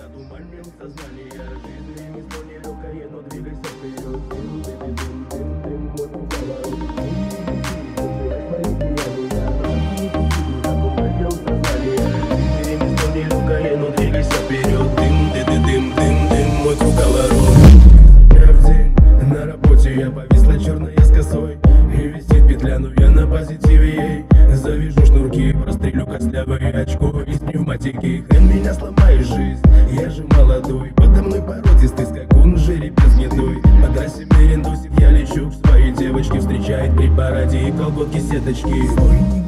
Одуманен сознание, жизнь ремесло нелегкое, но двигайся вперед. Дым, мой поворот. Одуманен сознание, жизнь ремесло нелегкое, но двигайся вперед. Дым, мой круговорот. В день на работе я повисла черная с косой, и висит петля, но я на позитиве ей. Завяжу шнурки, прострелю костлявое очко из пневматики. Хрен меня сломаешь, жизнь, я же молодой. Подо мной породистый скакун, жеребец гнедой. По трассе мерендосик я лечу к своей девочке. Встречает при параде и колготки сеточки.